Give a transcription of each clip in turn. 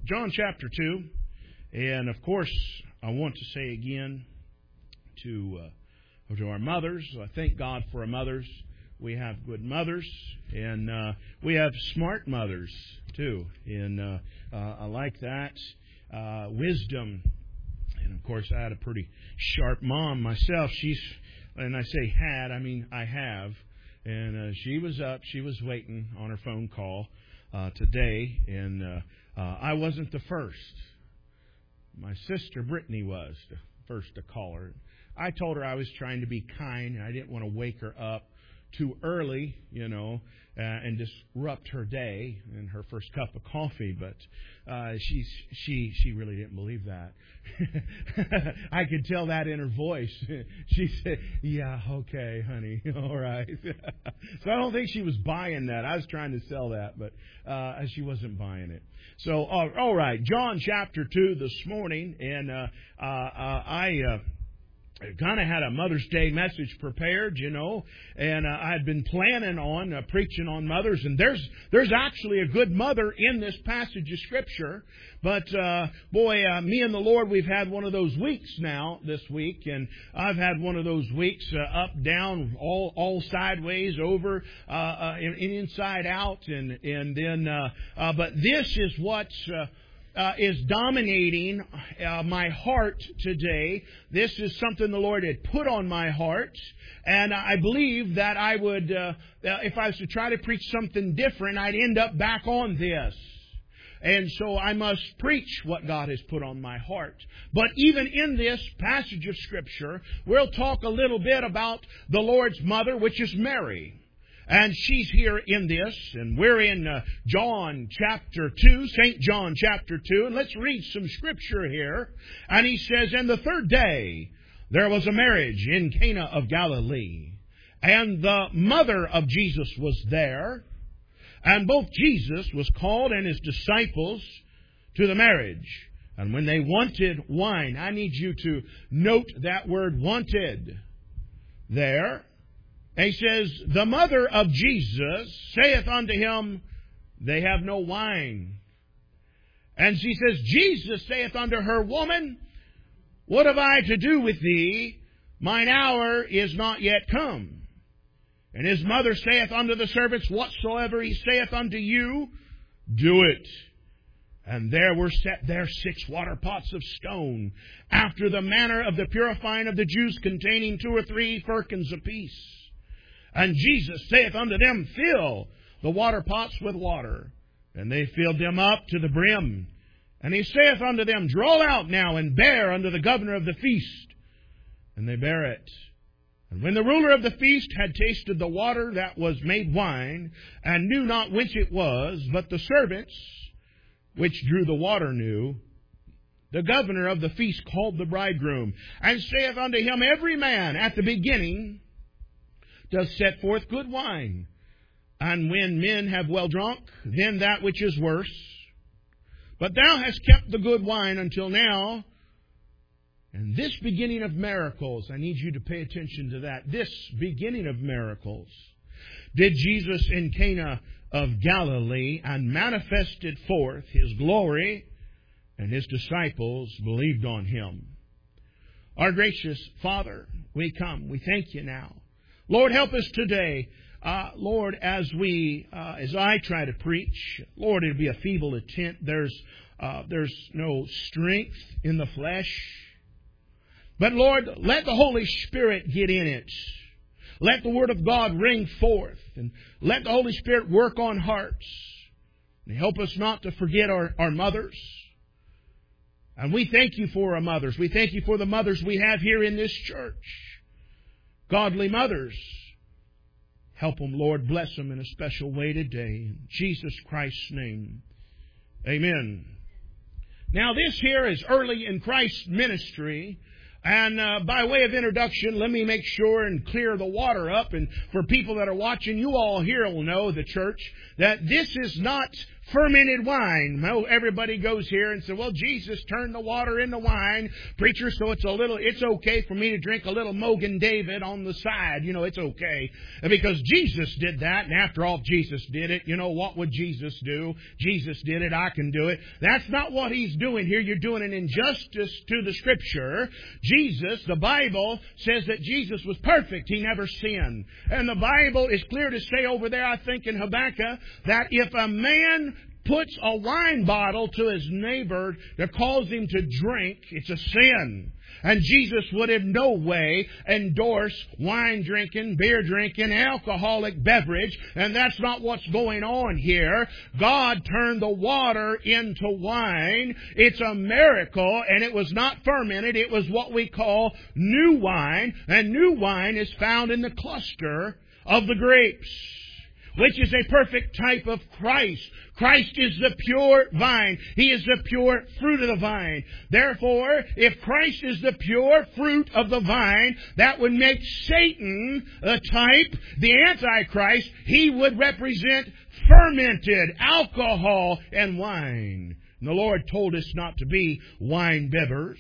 John chapter 2. And, of course, I want to say again to our mothers, I thank God for our mothers. We have good mothers, and we have smart mothers, too. And I like that. Wisdom. And, of course, I had a pretty sharp mom myself. And I say had, I mean I have. And she was up. She was waiting on her phone call today. And I wasn't the first. My sister Brittany was the first to call her. I told her I was trying to be kind, and I didn't want to wake her up too early, and disrupt her day and her first cup of coffee. But she really didn't believe that. I could tell that in her voice. She said, "Yeah, okay, honey, all right." So I don't think she was buying that. I was trying to sell that, but she wasn't buying it. So all right, John chapter 2 this morning, and I kind of had a Mother's Day message prepared, and I had been planning on preaching on mothers, and there's actually a good mother in this passage of Scripture. But, me and the Lord, we've had one of those weeks now this week, and I've had one of those weeks up, down, all sideways, over, and inside out, and then, but this is what's is dominating my heart today. This is something the Lord had put on my heart, and I believe that I would, if I was to try to preach something different, I'd end up back on this. And so I must preach what God has put on my heart. But even in this passage of Scripture, we'll talk a little bit about the Lord's mother, which is Mary. And she's here in this, and we're in John chapter 2, St. John chapter 2, and let's read some Scripture here. And he says, "And the third day there was a marriage in Cana of Galilee, and the mother of Jesus was there, and both Jesus was called and his disciples to the marriage. And when they wanted wine," I need you to note that word wanted there. And he says, "The mother of Jesus saith unto him, They have no wine. And she says, Jesus saith unto her, Woman, what have I to do with thee? Mine hour is not yet come. And his mother saith unto the servants, Whatsoever he saith unto you, do it. And there were set there 6 water pots of stone, after the manner of the purifying of the Jews, containing 2 or 3 firkins apiece. And Jesus saith unto them, Fill the water pots with water. And they filled them up to the brim. And he saith unto them, Draw out now, and bear unto the governor of the feast. And they bare it. And when the ruler of the feast had tasted the water that was made wine, and knew not whence it was, but the servants which drew the water knew, the governor of the feast called the bridegroom, and saith unto him, Every man at the beginning does set forth good wine, and when men have well drunk, then that which is worse. But thou hast kept the good wine until now. And this beginning of miracles, I need you to pay attention to that. This beginning of miracles did Jesus in Cana of Galilee, and manifested forth his glory, and his disciples believed on him." Our gracious Father, we come. We thank you now. Lord, help us today. Lord, as I try to preach, Lord, it'll be a feeble attempt. There's no strength in the flesh. But Lord, let the Holy Spirit get in it. Let the Word of God ring forth, and let the Holy Spirit work on hearts. And help us not to forget our mothers. And we thank you for our mothers. We thank you for the mothers we have here in this church. Godly mothers. Help them, Lord. Bless them in a special way today. In Jesus Christ's name. Amen. Now this here is early in Christ's ministry. And by way of introduction, let me make sure and clear the water up. And for people that are watching, you all here will know, the church, that this is not fermented wine. Well, everybody goes here and says, well, Jesus turned the water into wine, preacher, so it's okay for me to drink a little Mogan David on the side. It's okay. Because Jesus did that, and after all, Jesus did it. What would Jesus do? Jesus did it, I can do it. That's not what He's doing here. You're doing an injustice to the Scripture. Jesus, the Bible, says that Jesus was perfect. He never sinned. And the Bible is clear to say over there, I think in Habakkuk, that if a man puts a wine bottle to his neighbor to cause him to drink, it's a sin. And Jesus would in no way endorse wine drinking, beer drinking, alcoholic beverage. And that's not what's going on here. God turned the water into wine. It's a miracle, and it was not fermented. It was what we call new wine. And new wine is found in the cluster of the grapes, which is a perfect type of Christ. Christ is the pure vine. He is the pure fruit of the vine. Therefore, if Christ is the pure fruit of the vine, that would make Satan a type, the Antichrist. He would represent fermented alcohol and wine. And the Lord told us not to be wine bibbers.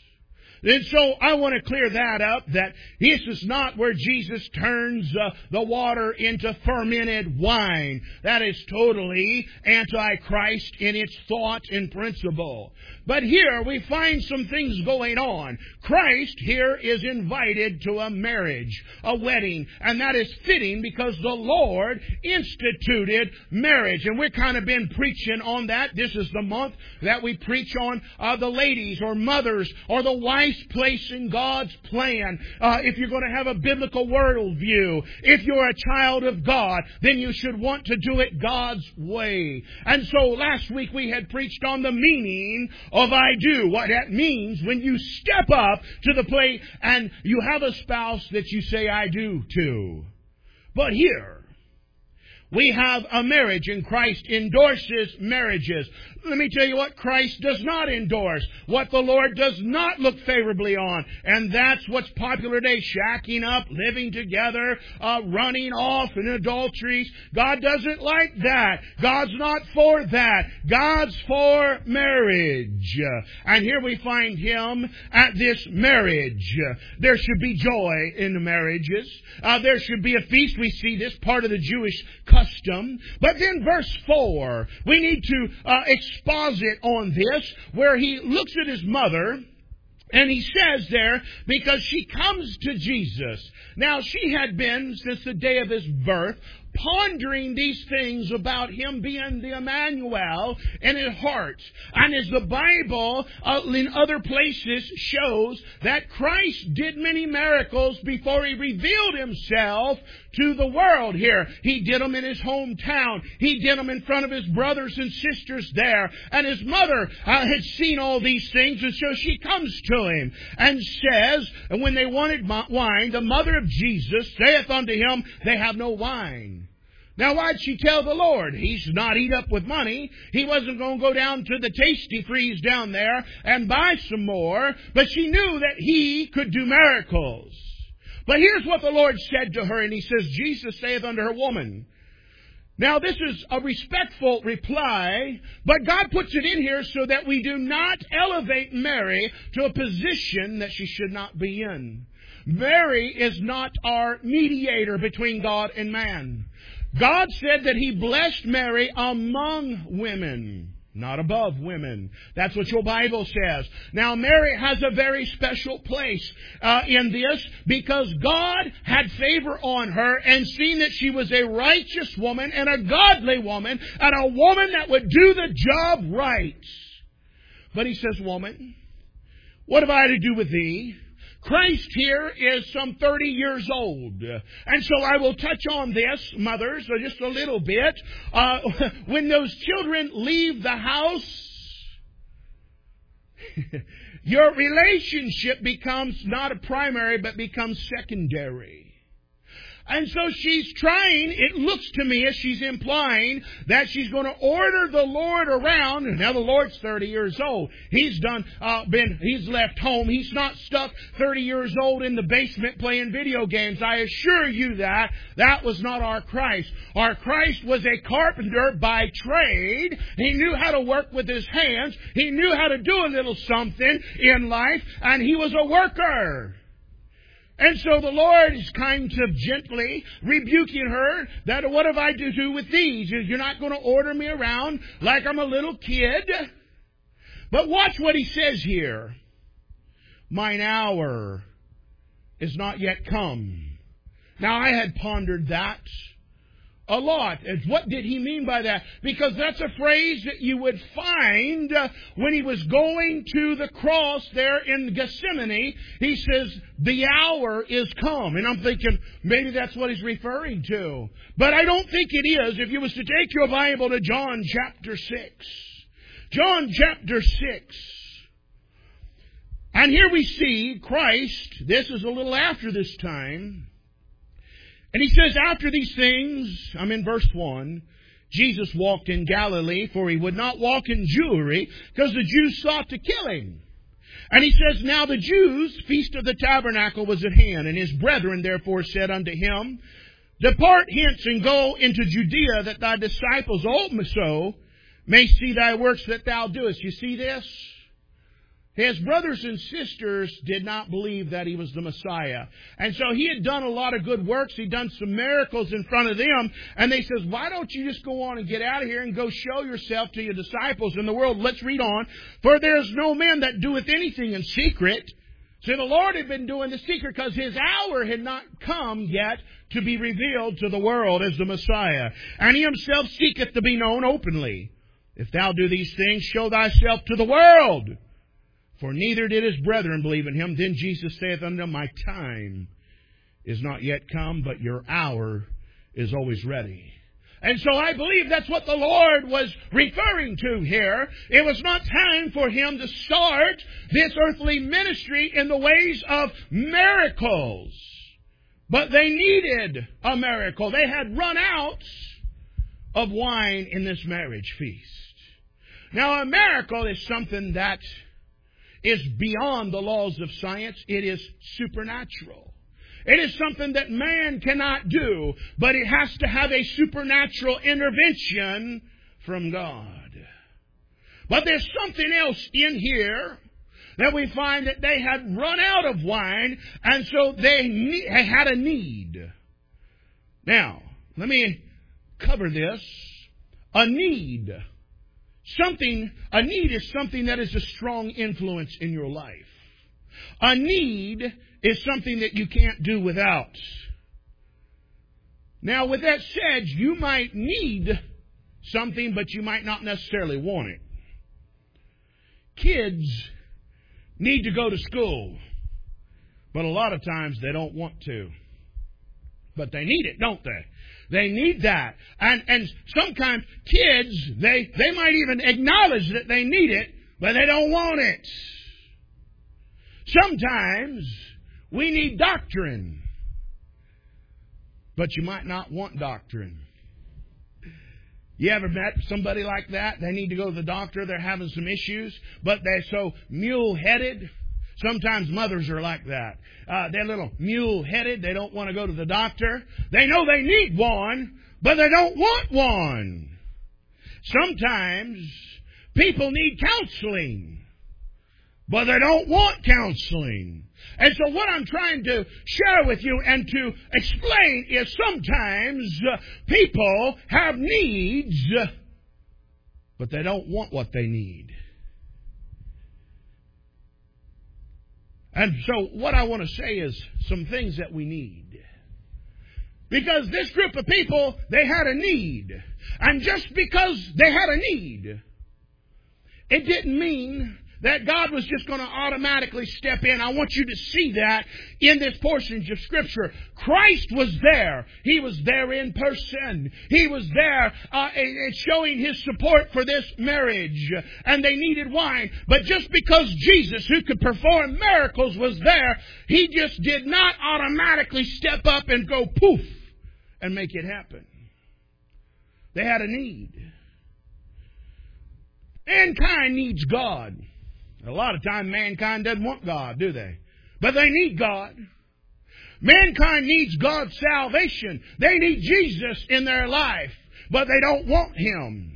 And so I want to clear that up, that this is not where Jesus turns the water into fermented wine. That is totally antichrist in its thought and principle. But here we find some things going on. Christ here is invited to a marriage, a wedding, and that is fitting because the Lord instituted marriage. And we've kind of been preaching on that. This is the month that we preach on the ladies or mothers or the wife's place in God's plan. If you're going to have a biblical worldview, if you're a child of God, then you should want to do it God's way. And so last week we had preached on the meaning of I do. What that means when you step up to the plate and you have a spouse that you say I do to. But here, we have a marriage, and Christ endorses marriages. Let me tell you what Christ does not endorse, what the Lord does not look favorably on. And that's what's popular today, shacking up, living together, running off in adulteries. God doesn't like that. God's not for that. God's for marriage. And here we find Him at this marriage. There should be joy in the marriages. There should be a feast. We see this part of the Jewish custom. But then verse 4, we need to exposit on this, where he looks at his mother, and he says there, because she comes to Jesus. Now, she had been, since the day of his birth, pondering these things about Him being the Emmanuel in her heart. And as the Bible in other places shows that Christ did many miracles before He revealed Himself to the world here. He did them in His hometown. He did them in front of His brothers and sisters there. And His mother had seen all these things, and so she comes to Him and says, and when they wanted wine, the mother of Jesus saith unto Him, they have no wine. Now, why'd she tell the Lord? He's not eat up with money. He wasn't going to go down to the Tasty Freeze down there and buy some more. But she knew that He could do miracles. But here's what the Lord said to her, and He says, Jesus saith unto her, woman. Now, this is a respectful reply, but God puts it in here so that we do not elevate Mary to a position that she should not be in. Mary is not our mediator between God and man. God said that He blessed Mary among women, not above women. That's what your Bible says. Now, Mary has a very special place in this because God had favor on her and seen that she was a righteous woman and a godly woman and a woman that would do the job right. But He says, woman, what have I to do with thee? Christ here is some 30 years old. And so I will touch on this, mothers, just a little bit. When those children leave the house, your relationship becomes not a primary, but becomes secondary. And so she's trying, it looks to me as she's implying that she's going to order the Lord around. Now the Lord's 30 years old. He's left home. He's not stuck 30 years old in the basement playing video games. I assure you that was not our Christ. Our Christ was a carpenter by trade. He knew how to work with his hands. He knew how to do a little something in life, and he was a worker. And so the Lord is kind of gently rebuking her that what have I to do with these? You're not going to order me around like I'm a little kid. But watch what he says here. Mine hour is not yet come. Now I had pondered that a lot. And what did he mean by that? Because that's a phrase that you would find when he was going to the cross there in Gethsemane. He says, the hour is come. And I'm thinking, maybe that's what he's referring to. But I don't think it is. If you was to take your Bible to John chapter 6. John chapter 6. And here we see Christ. This is a little after this time. And he says, after these things, I'm in verse 1, Jesus walked in Galilee, for he would not walk in Jewry, because the Jews sought to kill him. And he says, now the Jews' feast of the tabernacle was at hand, and his brethren therefore said unto him, depart hence and go into Judea, that thy disciples also may see thy works that thou doest. You see this? His brothers and sisters did not believe that he was the Messiah. And so he had done a lot of good works. He'd done some miracles in front of them. And they says, why don't you just go on and get out of here and go show yourself to your disciples in the world? Let's read on. For there is no man that doeth anything in secret. So the Lord had been doing the secret because his hour had not come yet to be revealed to the world as the Messiah. And he himself seeketh to be known openly. If thou do these things, show thyself to the world. For neither did his brethren believe in him. Then Jesus saith unto them, my time is not yet come, but your hour is always ready. And so I believe that's what the Lord was referring to here. It was not time for him to start this earthly ministry in the ways of miracles. But they needed a miracle. They had run out of wine in this marriage feast. Now a miracle is something that is beyond the laws of science. It is supernatural. It is something that man cannot do, but it has to have a supernatural intervention from God. But there's something else in here that we find that they had run out of wine, and so they had a need. Now, let me cover this. A need. A need is something that is a strong influence in your life. A need is something that you can't do without. Now, with that said, you might need something, but you might not necessarily want it. Kids need to go to school, but a lot of times they don't want to. But they need it, don't they? They need that. And sometimes kids, they might even acknowledge that they need it, but they don't want it. Sometimes we need doctrine, but you might not want doctrine. You ever met somebody like that? They need to go to the doctor. They're having some issues, but they're so mule-headed. Sometimes mothers are like that. They're a little mule-headed. They don't want to go to the doctor. They know they need one, but they don't want one. Sometimes people need counseling, but they don't want counseling. And so what I'm trying to share with you and to explain is sometimes people have needs, but they don't want what they need. And so what I want to say is some things that we need. Because this group of people, they had a need. And just because they had a need, it didn't mean that God was just going to automatically step in. I want you to see that in this portion of Scripture. Christ was there. He was there in person. He was there showing His support for this marriage. And they needed wine. But just because Jesus, who could perform miracles, was there, He just did not automatically step up and go poof and make it happen. They had a need. Mankind needs God. A lot of times mankind doesn't want God, do they? But they need God. Mankind needs God's salvation. They need Jesus in their life, but they don't want Him.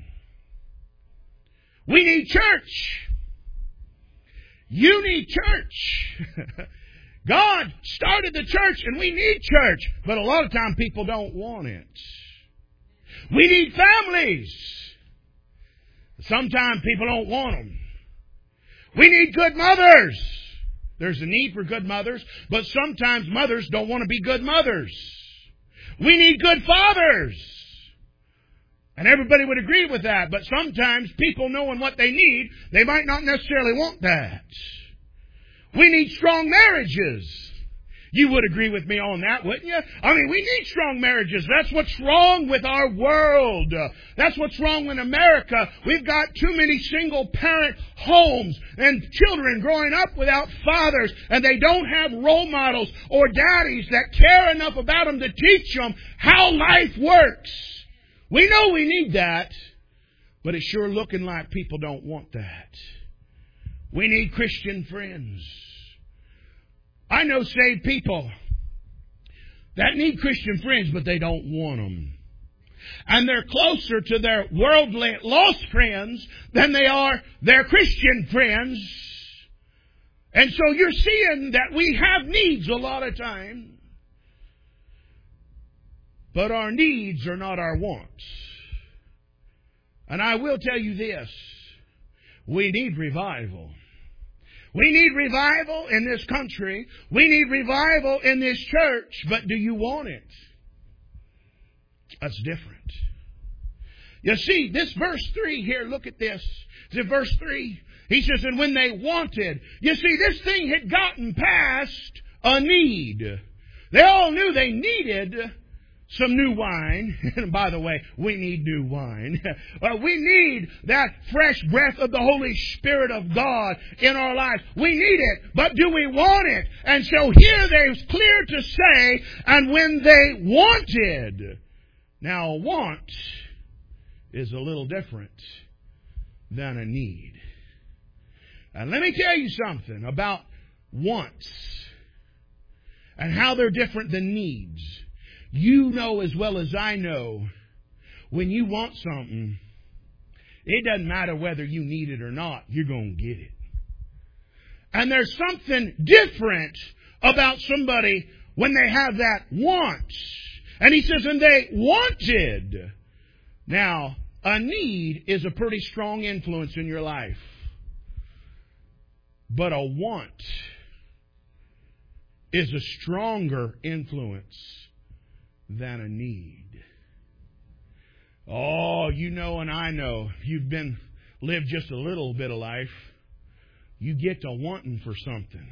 We need church. You need church. God started the church and we need church, but a lot of times people don't want it. We need families. Sometimes people don't want them. We need good mothers. There's a need for good mothers, but sometimes mothers don't want to be good mothers. We need good fathers. And everybody would agree with that, but sometimes people knowing what they need, they might not necessarily want that. We need strong marriages. You would agree with me on that, wouldn't you? I mean, we need strong marriages. That's what's wrong with our world. That's what's wrong in America. We've got too many single-parent homes and children growing up without fathers, and they don't have role models or daddies that care enough about them to teach them how life works. We know we need that, but it's sure looking like people don't want that. We need Christian friends. I know saved people that need Christian friends, but they don't want them. And they're closer to their worldly lost friends than they are their Christian friends. And so you're seeing that we have needs a lot of time, but our needs are not our wants. And I will tell you this, we need revival. We need revival in this country. We need revival in this church. But do you want it? That's different. You see, this verse 3 here, look at this. It's in verse 3. He says, and when they wanted. You see, this thing had gotten past a need. They all knew they needed some new wine. And by the way, we need new wine. We need that fresh breath of the Holy Spirit of God in our lives. We need it, but do we want it? And so here there's clear to say, and when they wanted. Now, a want is a little different than a need. And let me tell you something about wants and how they're different than needs. You know as well as I know, when you want something, it doesn't matter whether you need it or not, you're going to get it. And there's something different about somebody when they have that want. And he says, and they wanted. Now, a need is a pretty strong influence in your life. But a want is a stronger influence than a need. Oh, you know and I know, if you've lived just a little bit of life, you get to wanting for something.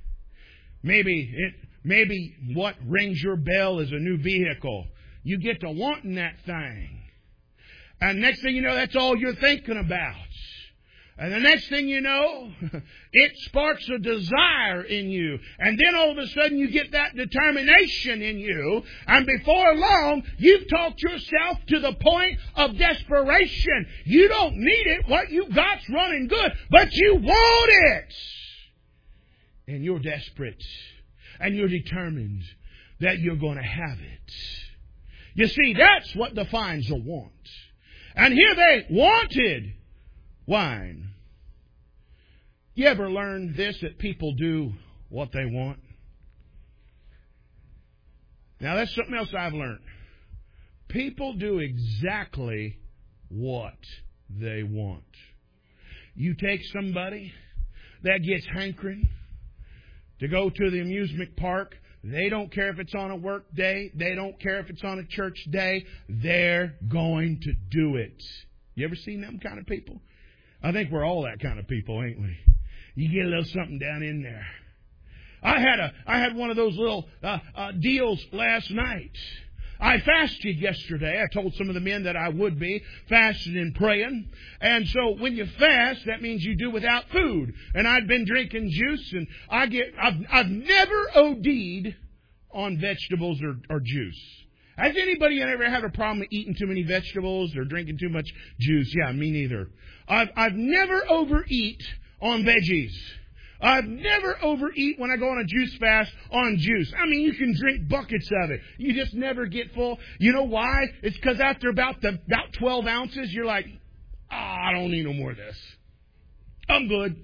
Maybe what rings your bell is a new vehicle. You get to wanting that thing. And next thing you know, that's all you're thinking about. And the next thing you know, it sparks a desire in you. And then all of a sudden you get that determination in you. And before long, you've talked yourself to the point of desperation. You don't need it. What you got's running good. But you want it. And you're desperate. And you're determined that you're going to have it. You see, that's what defines a want. And here they wanted wine. You ever learned this, that people do what they want? Now that's something else I've learned. People do exactly what they want. You take somebody that gets hankering to go to the amusement park. They don't care if it's on a work day. They don't care if it's on a church day. They're going to do it. You ever seen them kind of people? I think we're all that kind of people, ain't we? you get a little something down in there. I had one of those little deals last night. I fasted yesterday. I told some of the men that I would be fasting and praying. And so when you fast, that means you do without food. And I'd been drinking juice, and I've never OD'd on vegetables or juice. Has anybody ever had a problem with eating too many vegetables or drinking too much juice? Yeah, me neither. I've never overeat on veggies. I've never overeat when I go on a juice fast on juice. I mean, you can drink buckets of it. You just never get full. You know why? It's because after about 12 ounces, you're like, I don't need no more of this. I'm good.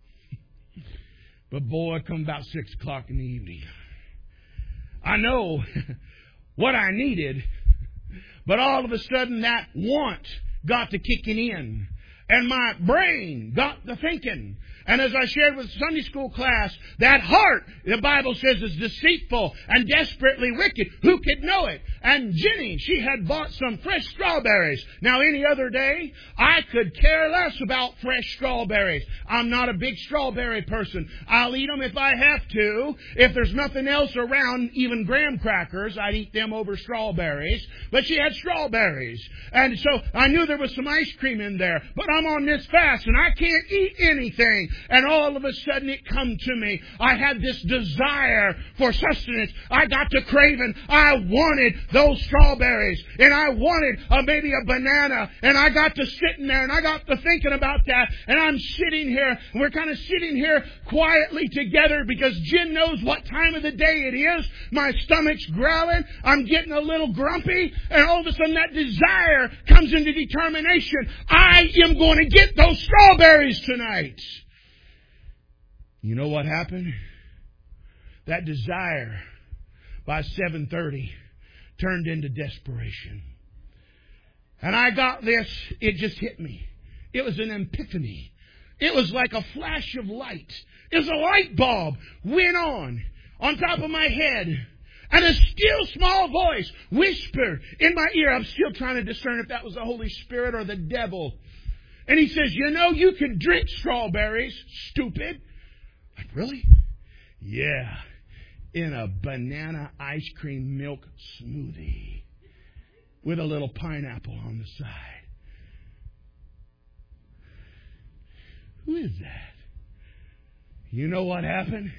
But boy, come about 6 o'clock in the evening, I know what I needed, but all of a sudden that want got to kicking in. And my brain got to thinking. And as I shared with Sunday school class, that heart, the Bible says, is deceitful and desperately wicked. Who could know it? And Jenny, she had bought some fresh strawberries. Now, any other day, I could care less about fresh strawberries. I'm not a big strawberry person. I'll eat them if I have to. If there's nothing else around, even graham crackers, I'd eat them over strawberries. But she had strawberries. And so I knew there was some ice cream in there. But I'm on this fast and I can't eat anything. And all of a sudden it come to me. I had this desire for sustenance. I got to craving. I wanted those strawberries. And I wanted maybe a banana. And I got to sitting there and I got to thinking about that. And I'm sitting here. And we're kind of sitting here quietly together because Jen knows what time of the day it is. My stomach's growling. I'm getting a little grumpy. And all of a sudden that desire comes into determination. I am going to get those strawberries tonight. You know what happened? That desire by 7:30 turned into desperation. And I got this, it just hit me. It was an epiphany. It was like a flash of light. It was a light bulb went on top of my head. And a still small voice whispered in my ear. I'm still trying to discern if that was the Holy Spirit or the devil. And he says, you know, you can drink strawberries, stupid. Like, really? Yeah. In a banana ice cream milk smoothie with a little pineapple on the side. Who is that? You know what happened?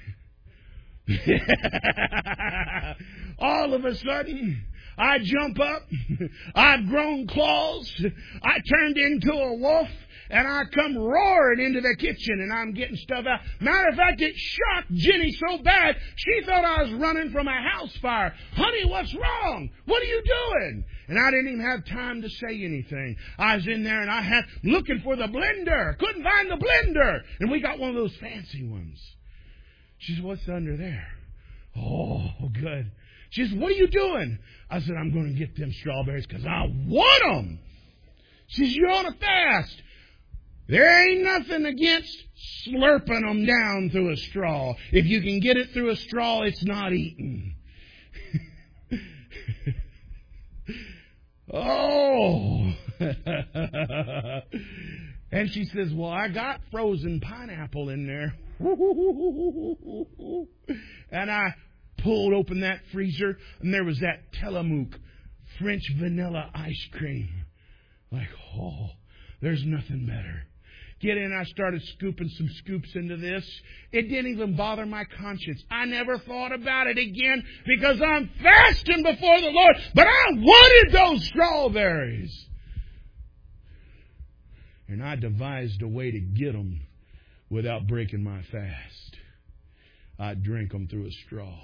All of a sudden, I jump up. I've grown claws. I turned into a wolf. And I come roaring into the kitchen and I'm getting stuff out. Matter of fact, it shocked Jenny so bad, she thought I was running from a house fire. Honey, what's wrong? What are you doing? And I didn't even have time to say anything. I was in there and I had looking for the blender. Couldn't find the blender. And we got one of those fancy ones. She said, what's under there? Oh, good. She said, what are you doing? I said, I'm going to get them strawberries because I want them. She said, you're on a fast. There ain't nothing against slurping them down through a straw. If you can get it through a straw, it's not eaten. Oh. And she says, well, I got frozen pineapple in there. And I pulled open that freezer, and there was that Tillamook French vanilla ice cream. Like, oh, there's nothing better. Get in, I started scooping some scoops into this. It didn't even bother my conscience. I never thought about it again because I'm fasting before the Lord. But I wanted those strawberries. And I devised a way to get them without breaking my fast. I drink them through a straw.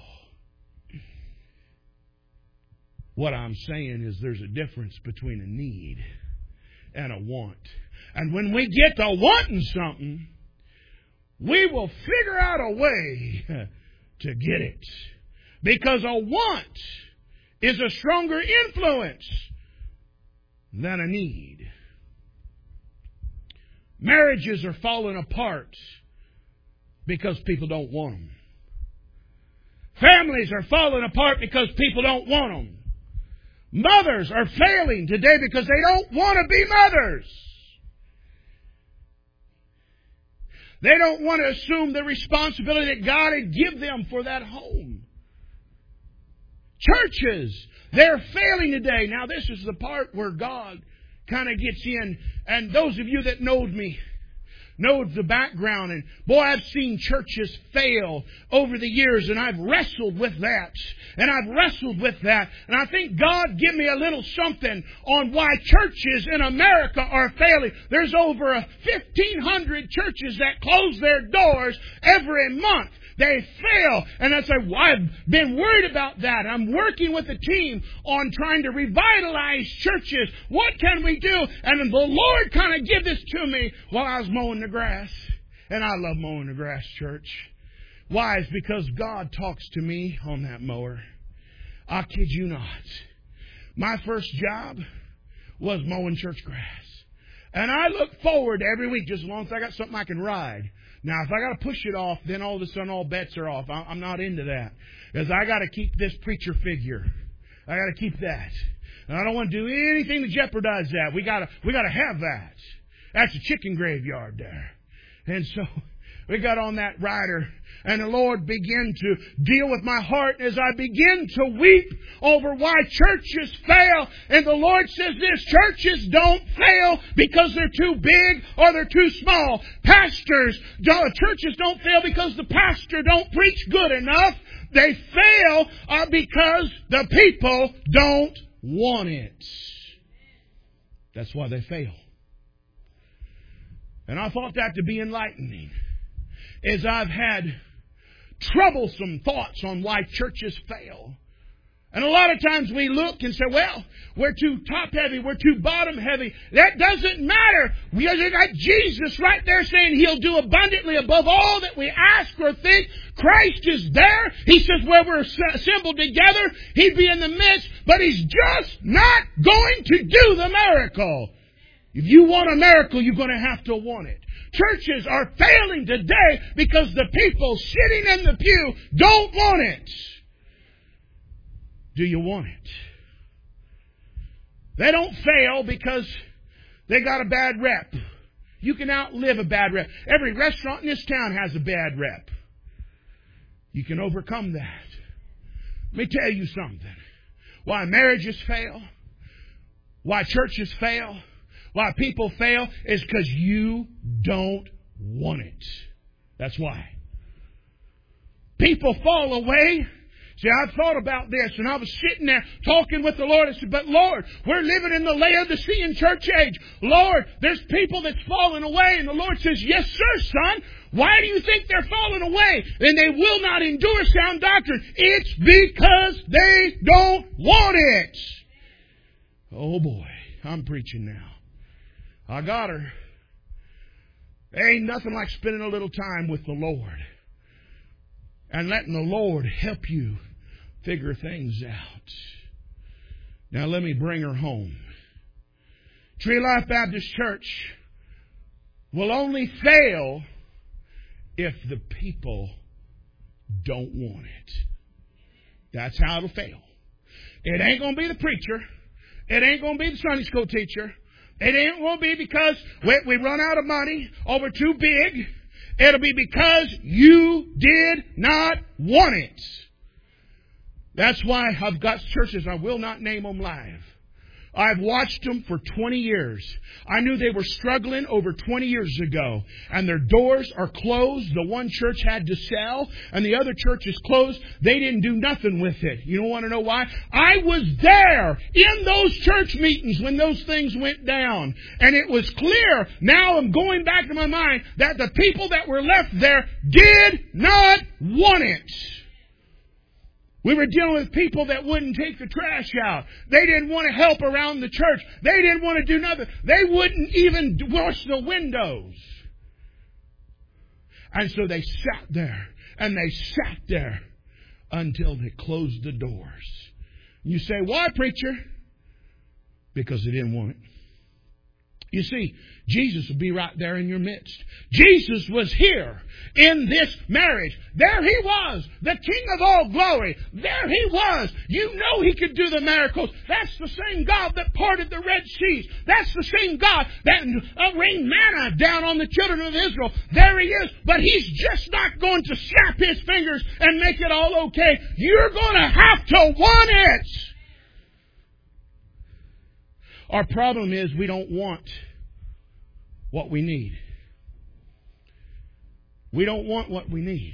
What I'm saying is there's a difference between a need and a want. And when we get to wanting something, we will figure out a way to get it. Because a want is a stronger influence than a need. Marriages are falling apart because people don't want them. Families are falling apart because people don't want them. Mothers are failing today because they don't want to be mothers. They don't want to assume the responsibility that God had given them for that home. Churches, they're failing today. Now this is the part where God kind of gets in. And those of you that know me, know the background. And boy, I've seen churches fail over the years, and I've wrestled with that. And I've wrestled with that. And I think God give me a little something on why churches in America are failing. There's over 1,500 churches that close their doors every month. They fail. And I say, well, I've been worried about that. I'm working with a team on trying to revitalize churches. What can we do? And the Lord kind of gave this to me while I was mowing the grass. And I love mowing the grass, church. Why? It's because God talks to me on that mower. I kid you not. My first job was mowing church grass. And I look forward every week, just as long as I got something I can ride. Now, if I got to push it off, then all of a sudden all bets are off. I'm not into that. Because I got to keep this preacher figure. I got to keep that. And I don't want to do anything to jeopardize that. We got to have that. That's a chicken graveyard there. And so we got on that rider, and the Lord began to deal with my heart as I begin to weep over why churches fail. And the Lord says this: churches don't fail because they're too big or they're too small. Churches don't fail because the pastor don't preach good enough. They fail because the people don't want it. That's why they fail. And I thought that to be enlightening, as I've had troublesome thoughts on why churches fail. And a lot of times we look and say, well, we're too top heavy, we're too bottom heavy. That doesn't matter. We got Jesus right there saying He'll do abundantly above all that we ask or think. Christ is there. He says where we're assembled together, He'd be in the midst, but He's just not going to do the miracle. If you want a miracle, you're going to have to want it. Churches are failing today because the people sitting in the pew don't want it. Do you want it? They don't fail because they got a bad rep. You can outlive a bad rep. Every restaurant in this town has a bad rep. You can overcome that. Let me tell you something. Why marriages fail, why churches fail, why people fail is because you don't want it. That's why. People fall away. See, I've thought about this, and I was sitting there talking with the Lord. I said, but Lord, we're living in the Laodicean church age. Lord, there's people that's falling away. And the Lord says, yes, sir, son. Why do you think they're falling away? And they will not endure sound doctrine. It's because they don't want it. Oh, boy, I'm preaching now. I got her. There ain't nothing like spending a little time with the Lord and letting the Lord help you figure things out. Now let me bring her home. Tree of Life Baptist Church will only fail if the people don't want it. That's how it'll fail. It ain't going to be the preacher. It ain't going to be the Sunday school teacher. It ain't going to be because we run out of money or we're too big. It'll be because you did not want it. That's why I've got churches, I will not name them live. I've watched them for 20 years. I knew they were struggling over 20 years ago. And their doors are closed. The one church had to sell. And the other church is closed. They didn't do nothing with it. You don't want to know why? I was there in those church meetings when those things went down. And it was clear. Now I'm going back to my mind that the people that were left there did not want it. We were dealing with people that wouldn't take the trash out. They didn't want to help around the church. They didn't want to do nothing. They wouldn't even wash the windows. And so they sat there. And they sat there until they closed the doors. You say, why, preacher? Because they didn't want it. You see, Jesus will be right there in your midst. Jesus was here in this marriage. There He was, the King of all glory. There He was. You know He could do the miracles. That's the same God that parted the Red Seas. That's the same God that rained manna down on the children of Israel. There He is. But He's just not going to snap His fingers and make it all okay. You're going to have to want it. Our problem is we don't want what we need. We don't want what we need.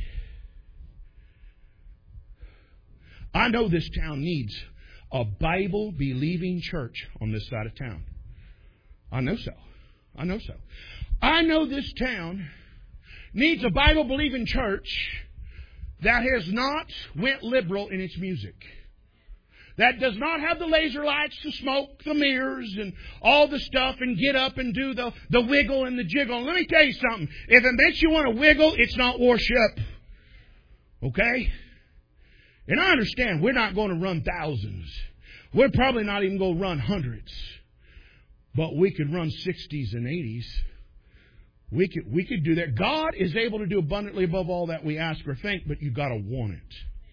I know this town needs a Bible-believing church on this side of town. I know so. I know so. I know this town needs a Bible-believing church that has not went liberal in its music. That does not have the laser lights to smoke the mirrors and all the stuff and get up and do the wiggle and the jiggle. And let me tell you something. If it makes you want to wiggle, it's not worship. Okay? And I understand we're not going to run thousands. We're probably not even going to run hundreds. But we could run 60s and 80s. We could do that. God is able to do abundantly above all that we ask or think, but you've got to want it.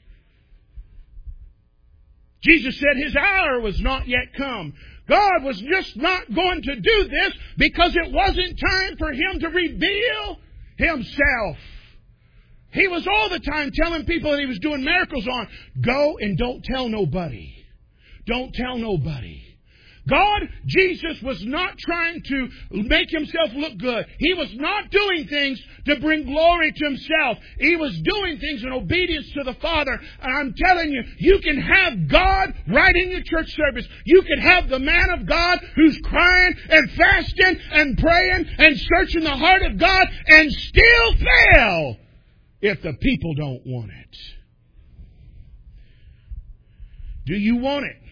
Jesus said His hour was not yet come. God was just not going to do this because it wasn't time for Him to reveal Himself. He was all the time telling people that He was doing miracles on, go and don't tell nobody. Don't tell nobody. God, Jesus, was not trying to make Himself look good. He was not doing things to bring glory to Himself. He was doing things in obedience to the Father. And I'm telling you, you can have God right in your church service. You can have the man of God who's crying and fasting and praying and searching the heart of God and still fail if the people don't want it. Do you want it?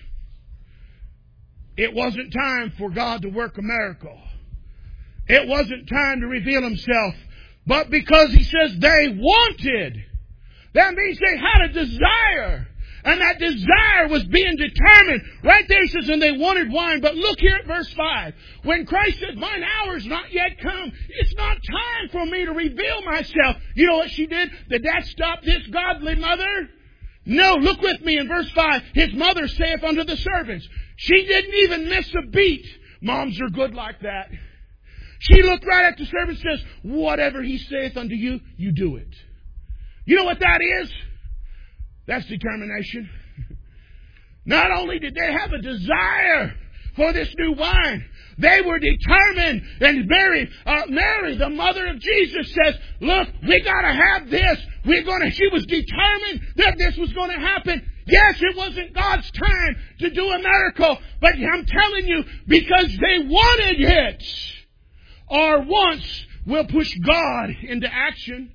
It wasn't time for God to work a miracle. It wasn't time to reveal Himself. But because He says they wanted, that means they had a desire. And that desire was being determined. Right there He says, and they wanted wine. But look here at verse 5. When Christ says, mine hour's not yet come. It's not time for me to reveal myself. You know what she did? Did that stop this godly mother? No, look with me in verse 5. His mother saith unto the servants. She didn't even miss a beat. Moms are good like that. She looked right at the servant and says, whatever He saith unto you, you do it. You know what that is? That's determination. Not only did they have a desire for this new wine, they were determined. And Mary, the mother of Jesus, says, look, we got to have this. She was determined that this was going to happen. Yes, it wasn't God's time to do a miracle, but I'm telling you, because they wanted it, our wants will push God into action.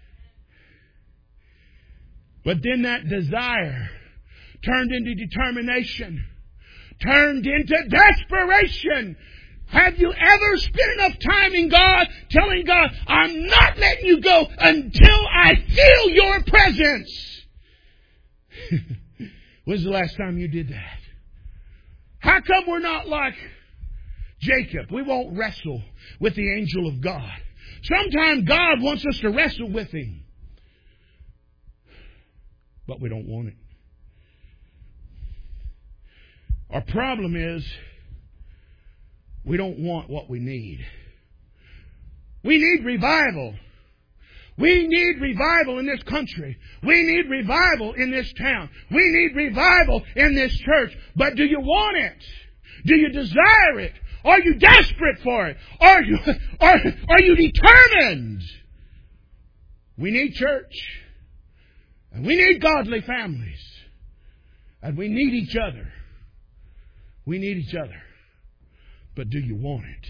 But then that desire turned into determination, turned into desperation. Have you ever spent enough time in God telling God, I'm not letting you go until I feel your presence? When's the last time you did that? How come we're not like Jacob? We won't wrestle with the angel of God. Sometimes God wants us to wrestle with Him. But we don't want it. Our problem is we don't want what we need. We need revival. We need revival in this country. We need revival in this town. We need revival in this church. But do you want it? Do you desire it? Are you desperate for it? Are you determined? We need church. And we need godly families. And we need each other. We need each other. But do you want it?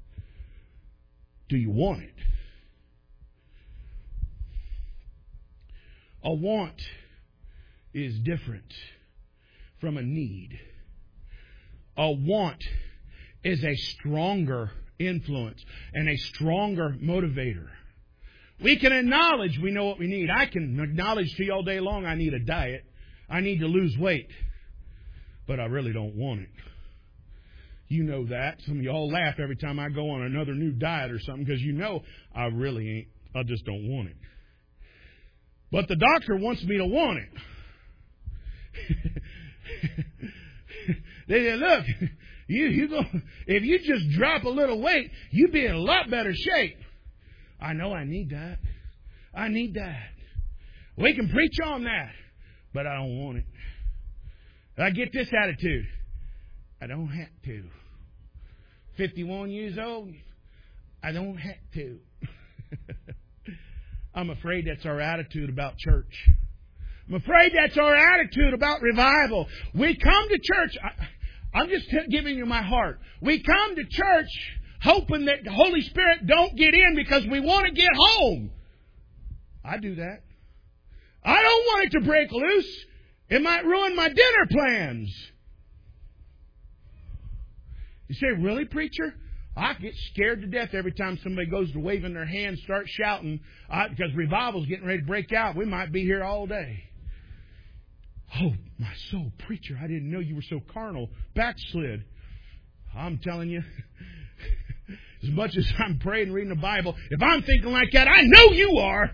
Do you want it? A want is different from a need. A want is a stronger influence and a stronger motivator. We can acknowledge we know what we need. I can acknowledge to you all day long I need a diet. I need to lose weight. But I really don't want it. You know that. Some of y'all laugh every time I go on another new diet or something because you know I really ain't. I just don't want it. But the doctor wants me to want it. They say, look, you go, if you just drop a little weight, you'd be in a lot better shape. I know I need that. I need that. We can preach on that, but I don't want it. I get this attitude. I don't have to. 51 years old, I don't have to. I'm afraid that's our attitude about church. I'm afraid that's our attitude about revival. We come to church. I'm just giving you my heart. We come to church hoping that the Holy Spirit don't get in because we want to get home. I do that. I don't want it to break loose. It might ruin my dinner plans. You say, really, preacher? I get scared to death every time somebody goes to waving their hands, start shouting, because revival's getting ready to break out. We might be here all day. Oh, my soul, preacher, I didn't know you were so carnal. Backslid. I'm telling you, as much as I'm praying and reading the Bible, if I'm thinking like that, I know you are.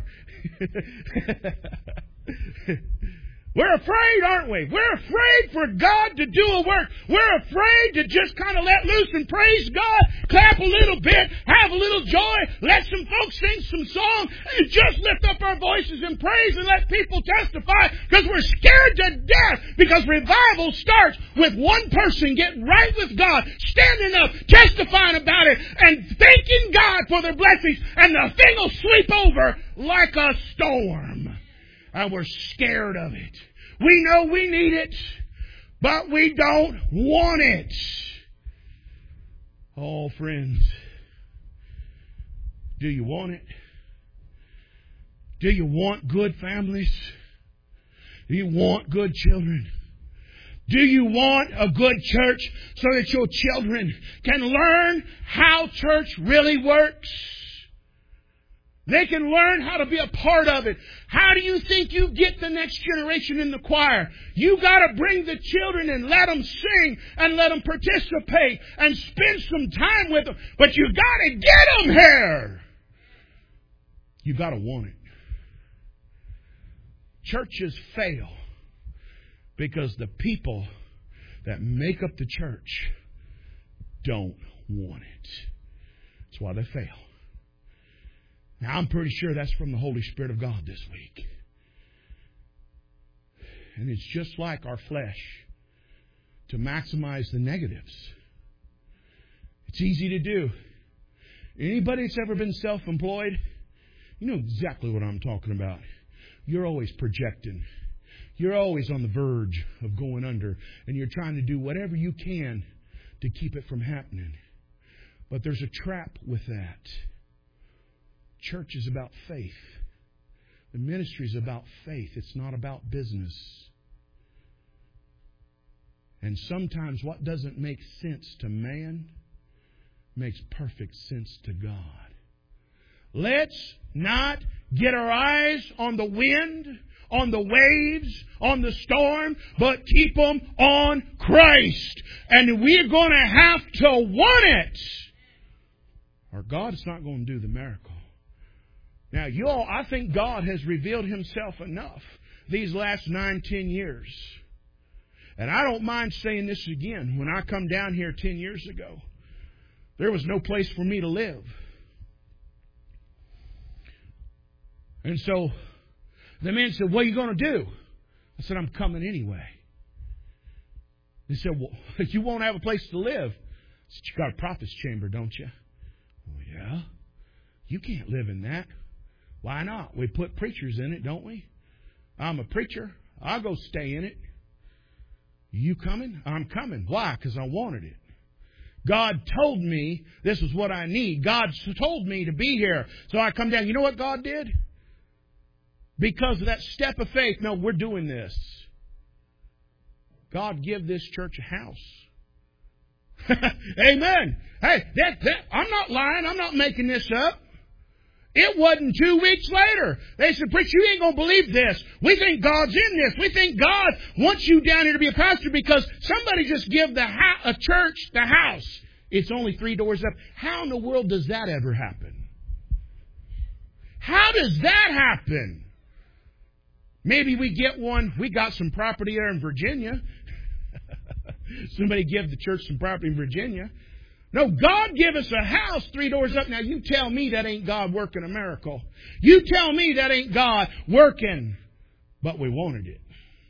We're afraid, aren't we? We're afraid for God to do a work. We're afraid to just kind of let loose and praise God, clap a little bit, have a little joy, let some folks sing some song, and just lift up our voices in praise and let people testify because we're scared to death because revival starts with one person getting right with God, standing up, testifying about it, and thanking God for their blessings, and the thing will sweep over like a storm. And we're scared of it. We know we need it, but we don't want it. Oh, friends, do you want it? Do you want good families? Do you want good children? Do you want a good church so that your children can learn how church really works? They can learn how to be a part of it. How do you think you get the next generation in the choir? You got to bring the children and let them sing and let them participate and spend some time with them. But you got to get them here. You got to want it. Churches fail because the people that make up the church don't want it. That's why they fail. Now, I'm pretty sure that's from the Holy Spirit of God this week. And it's just like our flesh to maximize the negatives. It's easy to do. Anybody that's ever been self-employed, you know exactly what I'm talking about. You're always projecting. You're always on the verge of going under. And you're trying to do whatever you can to keep it from happening. But there's a trap with that. Church is about faith. The ministry is about faith. It's not about business. And sometimes what doesn't make sense to man makes perfect sense to God. Let's not get our eyes on the wind, on the waves, on the storm, but keep them on Christ. And we're going to have to want it, or God's not going to do the miracle. Now, I think God has revealed Himself enough these last 9-10 years. And I don't mind saying this again. When I come down here 10 years ago, there was no place for me to live. And so the man said, what are you going to do? I said, I'm coming anyway. He said, well, you won't have a place to live. I said, you got a prophet's chamber, don't you? Well, yeah. You can't live in that. Why not? We put preachers in it, don't we? I'm a preacher. I'll go stay in it. You coming? I'm coming. Why? Because I wanted it. God told me this is what I need. God told me to be here. So I come down. You know what God did? Because of that step of faith, no, we're doing this. God give this church a house. Amen. Hey, I'm not lying. I'm not making this up. It wasn't 2 weeks later. They said, preacher, you ain't going to believe this. We think God's in this. We think God wants you down here to be a pastor because somebody just give a church the house. It's only 3 doors up. How in the world does that ever happen? How does that happen? Maybe we get one. We got some property there in Virginia. Somebody give the church some property in Virginia. No, God give us a house 3 doors up. Now, you tell me that ain't God working a miracle. You tell me that ain't God working. But we wanted it.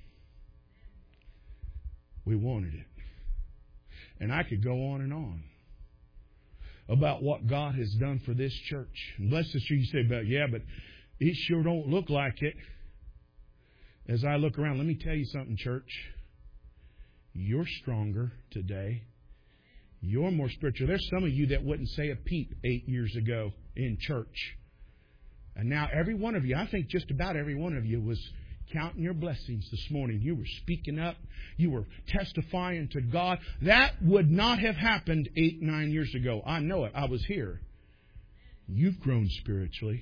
We wanted it. And I could go on and on about what God has done for this church. And bless the you say about, yeah, but it sure don't look like it. As I look around, let me tell you something, church. You're stronger today. You're more spiritual. There's some of you that wouldn't say a peep 8 years ago in church. And now every one of you, I think just about every one of you was counting your blessings this morning. You were speaking up. You were testifying to God. That would not have happened 8, 9 years ago. I know it. I was here. You've grown spiritually.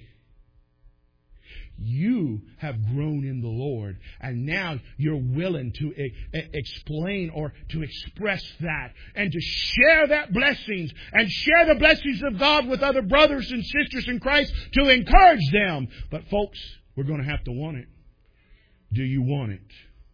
You have grown in the Lord, and now you're willing to explain or to express that and to share that blessings and share the blessings of God with other brothers and sisters in Christ to encourage them. But folks, we're going to have to want it. Do you want it?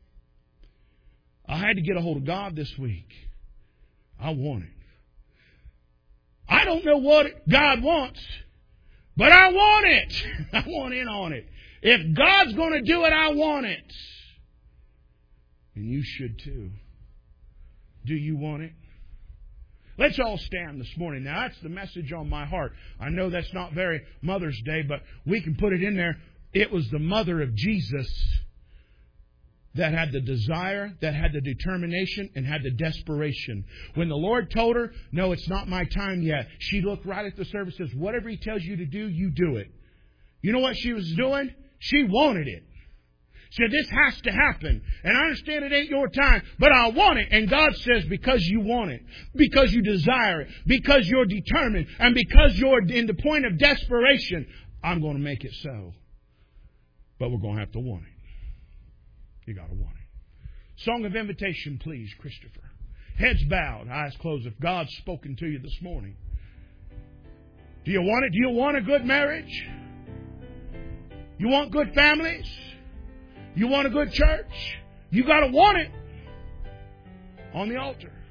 I had to get a hold of God this week. I want it. I don't know what God wants, but I want it. I want in on it. If God's going to do it, I want it. And you should too. Do you want it? Let's all stand this morning. Now, that's the message on my heart. I know that's not very Mother's Day, but we can put it in there. It was the mother of Jesus that had the desire, that had the determination, and had the desperation. When the Lord told her, no, it's not my time yet, she looked right at the service and says, whatever He tells you to do, you do it. You know what she was doing? She wanted it. She said, this has to happen. And I understand it ain't your time, but I want it. And God says, because you want it, because you desire it, because you're determined, and because you're in the point of desperation, I'm going to make it so. But we're going to have to want it. You got to want it. Song of invitation, please, Christopher. Heads bowed, eyes closed. If God's spoken to you this morning, do you want it? Do you want a good marriage? You want good families? You want a good church? You got to want it on the altar.